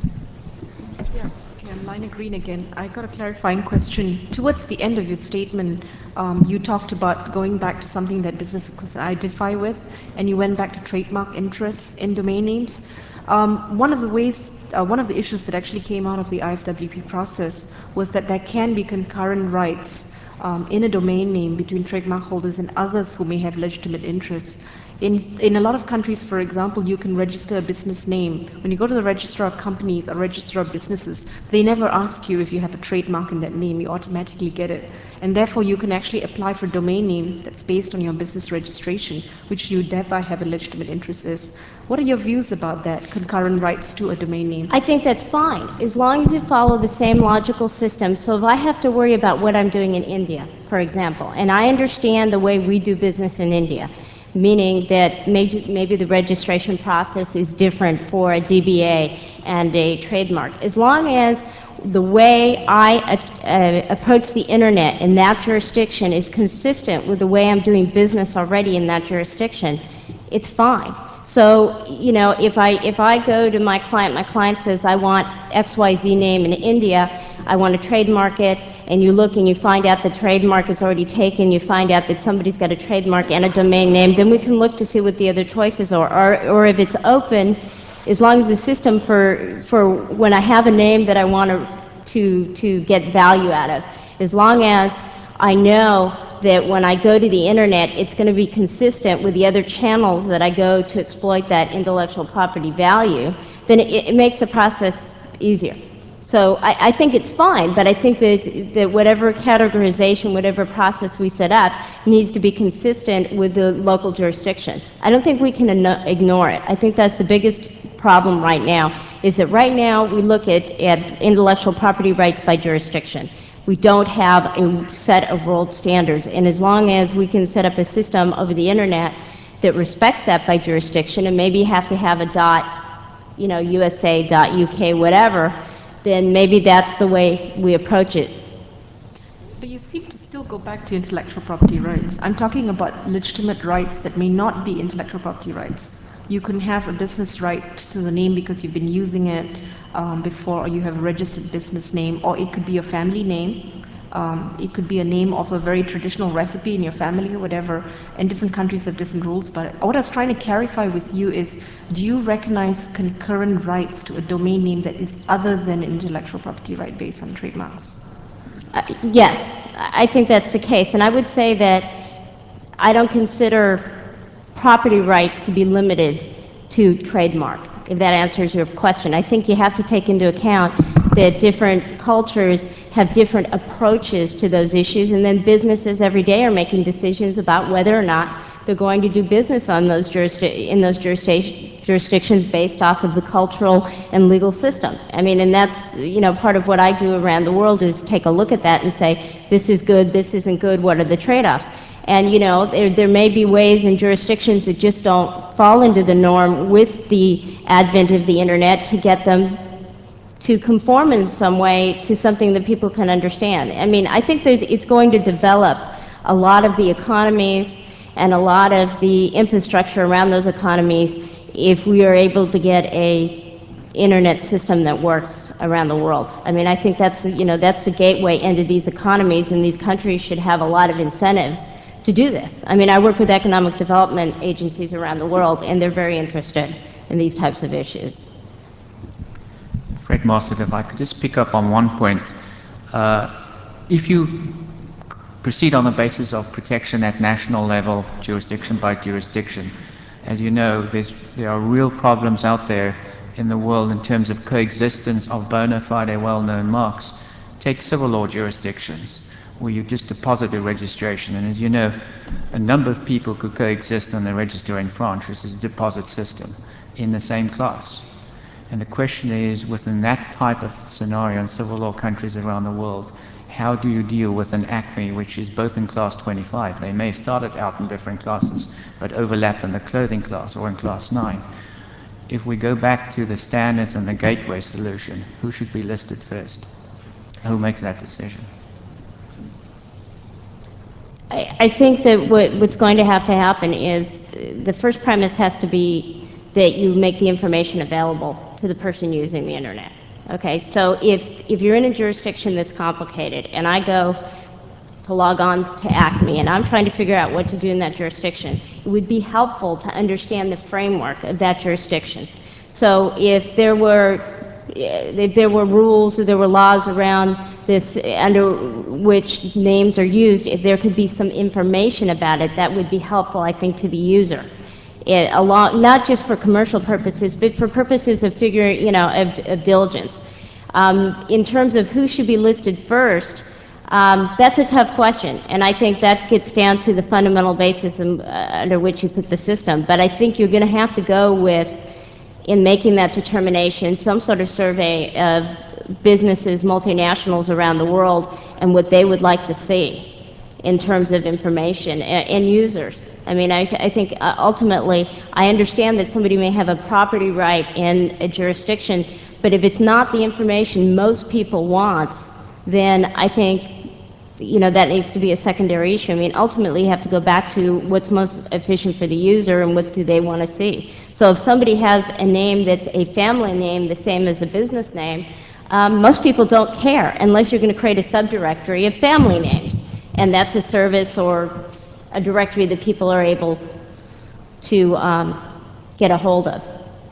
Yeah, okay, I'm Lina Green again. I got a clarifying question. Towards the end of your statement, you talked about going back to something that businesses identify with, and you went back to trademark interests in domain names. One of the issues that actually came out of the IFWP process was that there can be concurrent rights in a domain name between trademark holders and others who may have legitimate interests. In a lot of countries, for example, you can register a business name. When you go to the register of companies or register of businesses, they never ask you if you have a trademark in that name. You automatically get it. And therefore, you can actually apply for a domain name that's based on your business registration, which you thereby have a legitimate interest in. What are your views about that, concurrent rights to a domain name? I think that's fine, as long as you follow the same logical system. So if I have to worry about what I'm doing in India, for example, and I understand the way we do business in India, meaning that maybe the registration process is different for a DBA and a trademark. As long as the way I approach the internet in that jurisdiction is consistent with the way I'm doing business already in that jurisdiction, it's fine. So, you know, if I go to my client says, I want XYZ name in India, I want to trademark it, and you look and you find out the trademark is already taken, you find out that somebody's got a trademark and a domain name, then we can look to see what the other choices are. Or if it's open, as long as the system for when I have a name that I want to get value out of, as long as I know that when I go to the internet, it's going to be consistent with the other channels that I go to exploit that intellectual property value, then it makes the process easier. So I think it's fine, but I think that whatever categorization, whatever process we set up needs to be consistent with the local jurisdiction. I don't think we can ignore it. I think that's the biggest problem right now, is that right now we look at intellectual property rights by jurisdiction. We don't have a set of world standards, and as long as we can set up a system over the internet that respects that by jurisdiction, and maybe have to have a USA, .uk, whatever, then maybe that's the way we approach it. But you seem to still go back to intellectual property rights. I'm talking about legitimate rights that may not be intellectual property rights. You can have a business right to the name because you've been using it before, or you have a registered business name, or it could be a family name. It could be a name of a very traditional recipe in your family or whatever, and different countries have different rules. But what I was trying to clarify with you is, do you recognize concurrent rights to a domain name that is other than an intellectual property right based on trademarks? Yes, I think that's the case. And I would say that I don't consider property rights to be limited to trademark, if that answers your question. I think you have to take into account that different cultures have different approaches to those issues, and then businesses every day are making decisions about whether or not they're going to do business on those jurisdictions based off of the cultural and legal system. I mean, and that's, you know, part of what I do around the world is take a look at that and say, this is good, this isn't good, what are the trade-offs? And, you know, there may be ways in jurisdictions that just don't fall into the norm with the advent of the internet to get them to conform in some way to something that people can understand. I mean, I think it's going to develop a lot of the economies and a lot of the infrastructure around those economies if we are able to get a internet system that works around the world. I mean, I think that's, you know, that's the gateway into these economies, and these countries should have a lot of incentives to do this. I mean, I work with economic development agencies around the world, and they're very interested in these types of issues. Fred Mossad, if I could just pick up on one point. If you proceed on the basis of protection at national level, jurisdiction by jurisdiction, as you know, there are real problems out there in the world in terms of coexistence of bona fide well-known marks. Take civil law jurisdictions, where you just deposit a registration. And as you know, a number of people could coexist on the register in France, which is a deposit system, in the same class. And the question is, within that type of scenario in civil law countries around the world, how do you deal with an ACME which is both in class 25? They may have started out in different classes, but overlap in the clothing class or in class 9. If we go back to the standards and the gateway solution, who should be listed first? Who makes that decision? I think that what's going to have to happen is the first premise has to be that you make the information available to the person using the internet. Okay, so if you're in a jurisdiction that's complicated and I go to log on to ACME and I'm trying to figure out what to do in that jurisdiction, it would be helpful to understand the framework of that jurisdiction. So if there were rules or there were laws around this under which names are used, if there could be some information about it, that would be helpful, I think, to the user. Not just for commercial purposes, but for purposes of of diligence. In terms of who should be listed first, that's a tough question, and I think that gets down to the fundamental basis under which you put the system. But I think you're going to have to go with, in making that determination, some sort of survey of businesses, multinationals around the world, and what they would like to see in terms of information and users. I mean, I think ultimately, I understand that somebody may have a property right in a jurisdiction, but if it's not the information most people want, then I think, that needs to be a secondary issue. I mean, ultimately, you have to go back to what's most efficient for the user and what do they want to see. So if somebody has a name that's a family name, the same as a business name, most people don't care unless you're going to create a subdirectory of family names. And that's a service or a directory that people are able to get a hold of.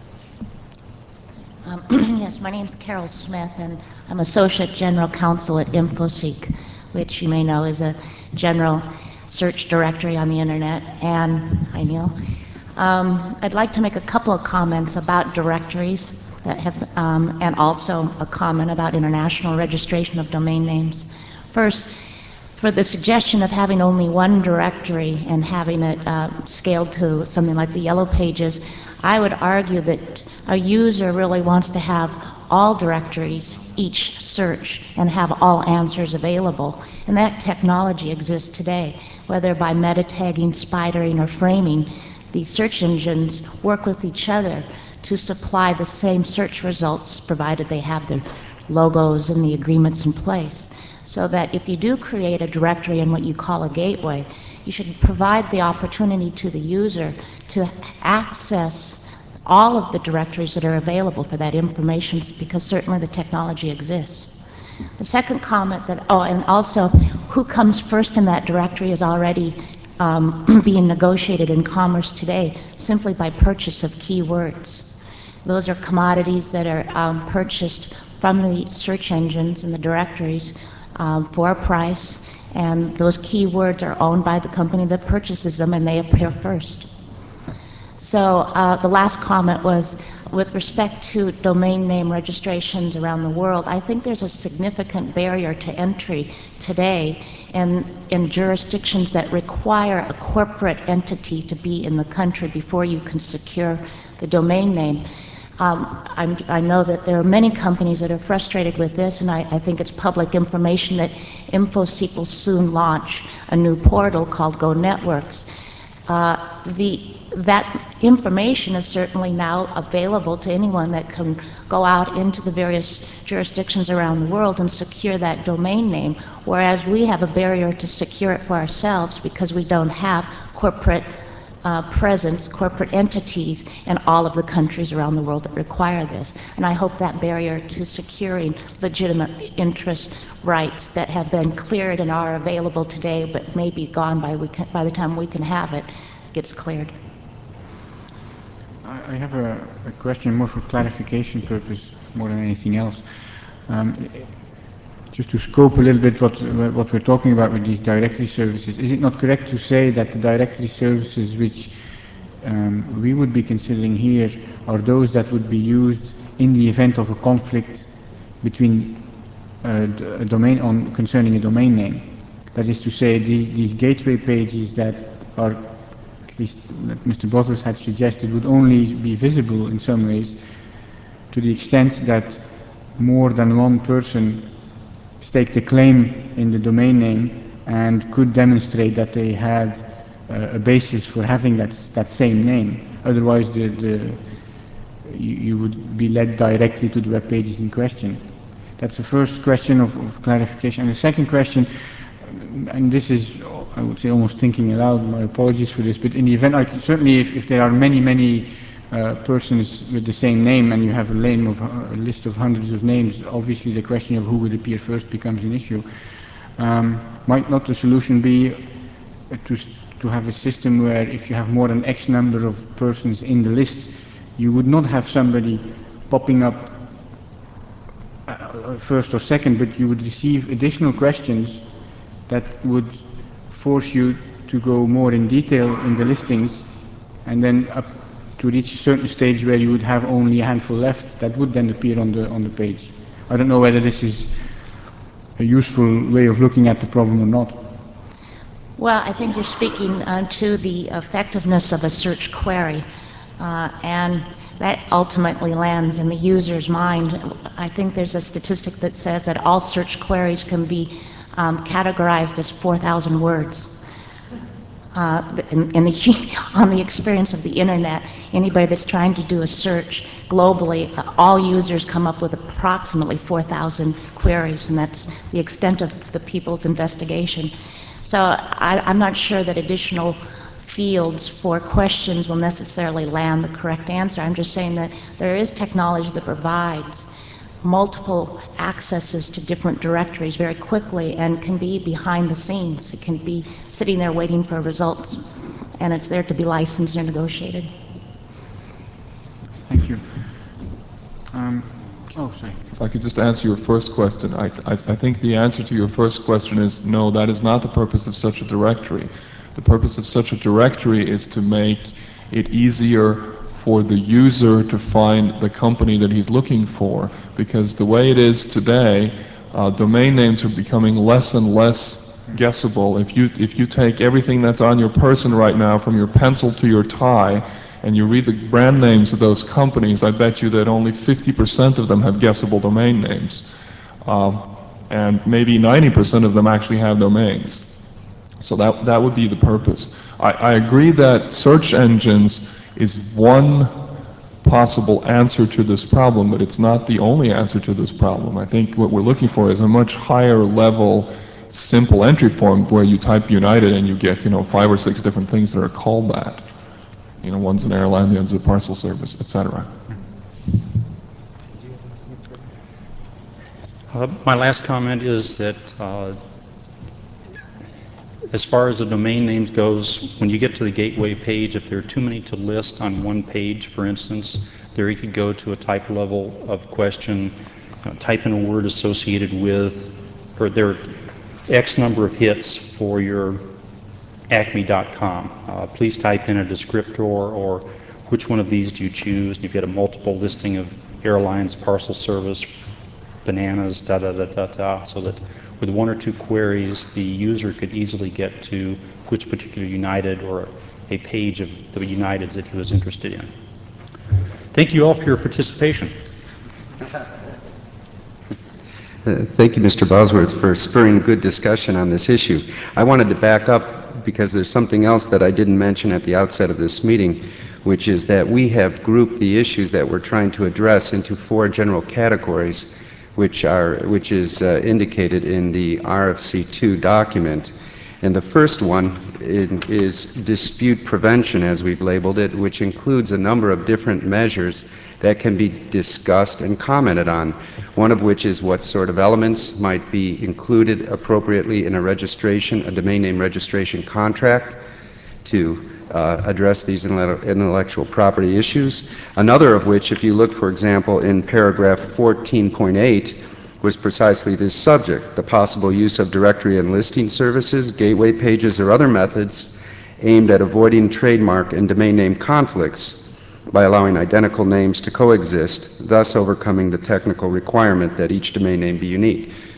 Yes, my name's Carol Smith, and I'm Associate General Counsel at InfoSeek, which you may know is a general search directory on the internet. And hi, Neil. I'd like to make a couple of comments about directories that have, and also a comment about international registration of domain names. First, for the suggestion of having only one directory and having it scaled to something like the Yellow Pages, I would argue that a user really wants to have all directories, each search, and have all answers available. And that technology exists today, whether by meta tagging, spidering, or framing. These search engines work with each other to supply the same search results, provided they have their logos and the agreements in place. So that if you do create a directory in what you call a gateway, you should provide the opportunity to the user to access all of the directories that are available for that information, because certainly the technology exists. The second comment and also who comes first in that directory is already being negotiated in commerce today simply by purchase of keywords. Those are commodities that are purchased from the search engines and the directories for a price, and those keywords are owned by the company that purchases them, and they appear first. So the last comment was with respect to domain name registrations around the world. I think there's a significant barrier to entry today in jurisdictions that require a corporate entity to be in the country before you can secure the domain name. I know that there are many companies that are frustrated with this, and I think it's public information that InfoSeek will soon launch a new portal called Go Networks. That information is certainly now available to anyone that can go out into the various jurisdictions around the world and secure that domain name, whereas we have a barrier to secure it for ourselves because we don't have corporate presence, corporate entities in all of the countries around the world that require this. And I hope that barrier to securing legitimate interest rights that have been cleared and are available today but may be gone by the time we can have it gets cleared. I have a question more for clarification purpose more than anything else. Just to scope a little bit what we're talking about with these directory services, is it not correct to say that the directory services which we would be considering here are those that would be used in the event of a conflict between a domain concerning a domain name? That is to say, these gateway pages that are, at least that Mr. Bosworth had suggested, would only be visible in some ways to the extent that more than one person staked a claim in the domain name and could demonstrate that they had a basis for having that same name. Otherwise, you would be led directly to the web pages in question. That's the first question of clarification. And the second question, and this is, I would say, almost thinking aloud, my apologies for this, but in the event, certainly if there are many persons with the same name and you have a list of hundreds of names, obviously the question of who would appear first becomes an issue. Might not the solution be to have a system where if you have more than X number of persons in the list, you would not have somebody popping up first or second, but you would receive additional questions that would force you to go more in detail in the listings, and then up to reach a certain stage where you would have only a handful left that would then appear on the page. I don't know whether this is a useful way of looking at the problem or not. Well, I think you're speaking to the effectiveness of a search query, and that ultimately lands in the user's mind. I think there's a statistic that says that all search queries can be categorized as 4,000 words. On the experience of the internet, anybody that's trying to do a search globally, all users come up with approximately 4,000 queries, and that's the extent of the people's investigation. So I'm not sure that additional fields for questions will necessarily land the correct answer. I'm just saying that there is technology that provides multiple accesses to different directories very quickly and can be behind the scenes. It can be sitting there waiting for results, and it's there to be licensed or negotiated. Thank you. Sorry. If I could just answer your first question. I think the answer to your first question is no, that is not the purpose of such a directory. The purpose of such a directory is to make it easier for the user to find the company that he's looking for, because the way it is today, domain names are becoming less and less guessable. If you take everything that's on your person right now, from your pencil to your tie, and you read the brand names of those companies, I bet you that only 50% of them have guessable domain names. And maybe 90% of them actually have domains. So that would be the purpose. I agree that search engines is one possible answer to this problem, but it's not the only answer to this problem. I think what we're looking for is a much higher level simple entry form where you type United and you get 5 or 6 different things that are called that. One's an airline, the other's a parcel service, etc. My last comment is that as far as the domain names goes, when you get to the gateway page, if there are too many to list on one page, for instance, there you could go to a type level of question, type in a word associated with, or there are X number of hits for your acme.com. Please type in a descriptor or which one of these do you choose. And you get a multiple listing of airlines, parcel service, bananas, so that with 1 or 2 queries, the user could easily get to which particular United or a page of the Uniteds that he was interested in. Thank you all for your participation. Thank you, Mr. Bosworth, for spurring good discussion on this issue. I wanted to back up because there's something else that I didn't mention at the outset of this meeting, which is that we have grouped the issues that we're trying to address into 4 general categories, which is indicated in the RFC2 document. And the first one is dispute prevention, as we've labeled it, which includes a number of different measures that can be discussed and commented on, one of which is what sort of elements might be included appropriately in a domain name registration contract to address these intellectual property issues. Another of which, if you look, for example, in paragraph 14.8, was precisely this subject, the possible use of directory and listing services, gateway pages, or other methods aimed at avoiding trademark and domain name conflicts by allowing identical names to coexist, thus overcoming the technical requirement that each domain name be unique.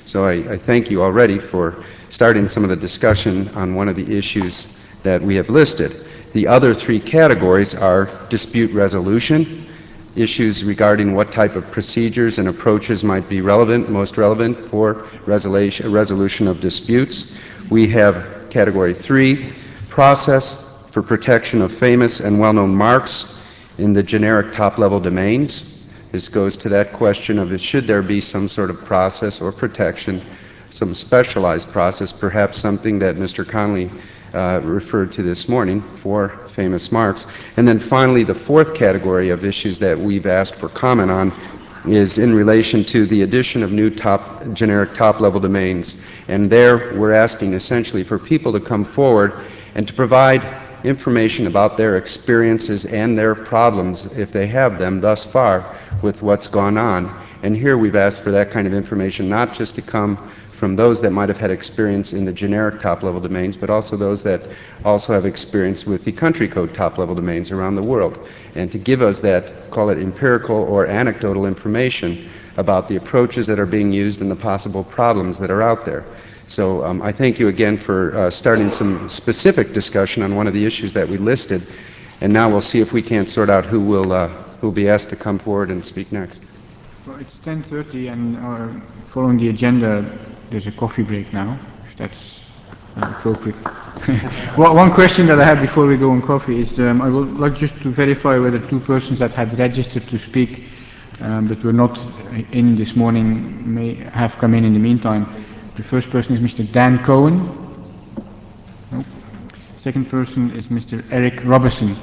So I thank you already for starting some of the discussion on one of the issues that we have listed. The other three categories are dispute resolution, issues regarding what type of procedures and approaches might be relevant, most relevant for resolution of disputes. We have category 3, process for protection of famous and well-known marks in the generic top-level domains. This goes to that question of should there be some sort of process or protection, some specialized process, perhaps something that Mr. Conley referred to this morning for famous marks. And then finally, the fourth category of issues that we've asked for comment on is in relation to the addition of new generic top-level domains. And there we're asking essentially for people to come forward and to provide information about their experiences and their problems, if they have them thus far, with what's gone on. And here we've asked for that kind of information, not just to come from those that might have had experience in the generic top-level domains, but also those that also have experience with the country code top-level domains around the world, and to give us that, call it empirical or anecdotal information about the approaches that are being used and the possible problems that are out there. So I thank you again for starting some specific discussion on one of the issues that we listed, and now we'll see if we can't sort out who will be asked to come forward and speak next. Well, it's 10:30, and following the agenda, there's a coffee break now, if that's appropriate. Well, one question that I have before we go on coffee is I would like just to verify whether two persons that had registered to speak but were not in this morning may have come in the meantime. The first person is Mr. Dan Cohen. No. Second person is Mr. Eric Robertson.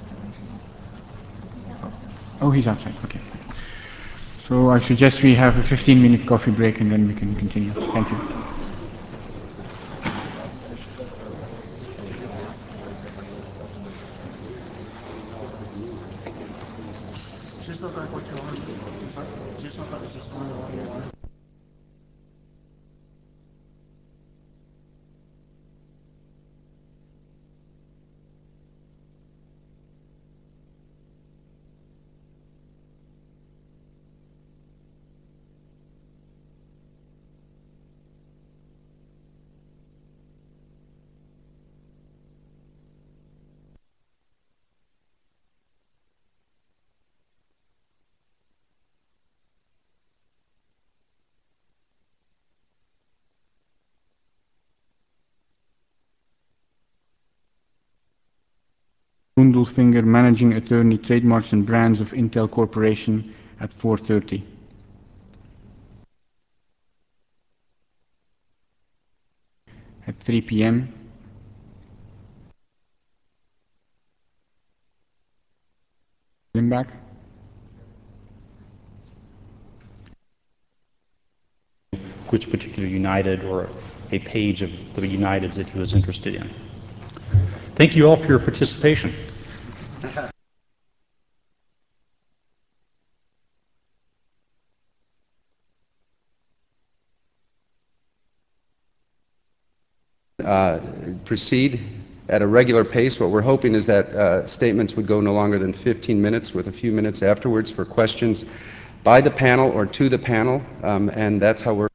Oh, he's outside. Okay. So I suggest we have a 15-minute coffee break and then we can continue. Thank you. Gundelfinger, Managing Attorney, Trademarks and Brands of Intel Corporation at 4:30. At 3 p.m. Limbach. Which particular United or a page of the Uniteds that he was interested in. Thank you all for your participation. Proceed at a regular pace. What we're hoping is that statements would go no longer than 15 minutes with a few minutes afterwards for questions by the panel or to the panel, and that's how we're